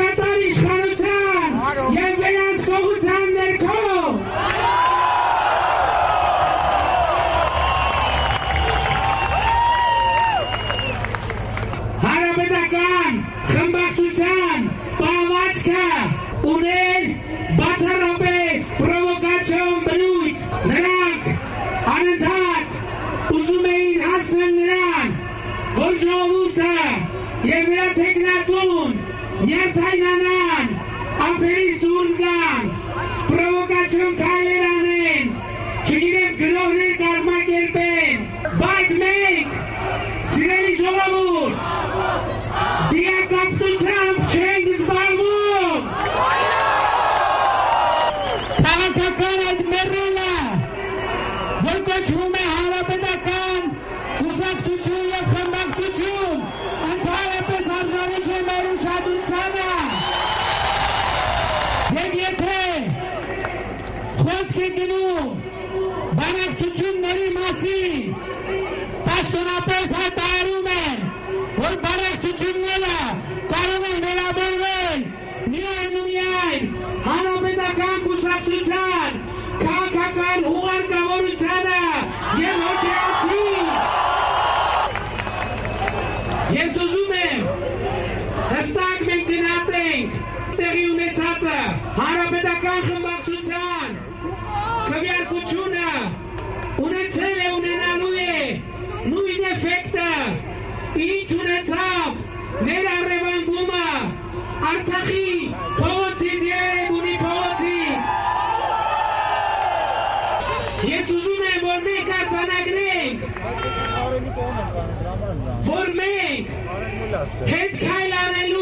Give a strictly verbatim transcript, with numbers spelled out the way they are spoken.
Հրատար իշխանության և վերահսկողության ներքո Հանրապետական խմբակցության պահվածքը ուներ բացառապես պրովոկացիոն բնույթ։ Նրանք անընդհատ ուզում էին հասնել նրան, որ ժողովուրդը և նրա թեկնածուն նյարդայնանան, ափերից դուրս գան, պրովոկացիոն քայլեր անեն, չգիտեմ գրոհներ կազմակերպեն, բայց մենք, սիրելի ժողովուրդ, դիակապտությամբ չենք զբաղվում։ Քաղաքական այդ մեռելը, որ կոչվում է հանրապետական կուսակցություն և խմբակցություն, ընդհանրապես արժանի չէ մեր ուշադրությանը։ Եվ եթե խոսք է գնում բանակցությունների մասին, պաշտոնապես հայտարարում են, որ բանակցությունները կարող են վերաբերվել միայն ու միայն հանրապետական կուսակցության քաղաքական ուղարկավորությանը և հոգեացին։ Ես ուզում եմ հստակ մենք գնահատենք տեղի ունեցածը հանրապետական խմբակցության քվեարկությունը ունեցել է ունենալու է նույն էֆեկտը, ինչ ունեցավ մեր առևանգումը Արցախի փողոցից և Էրեբունի փողոցից։ Ես ուզում եմ, որ մենք արձանագրենք, որ մենք հետ քայլ անելու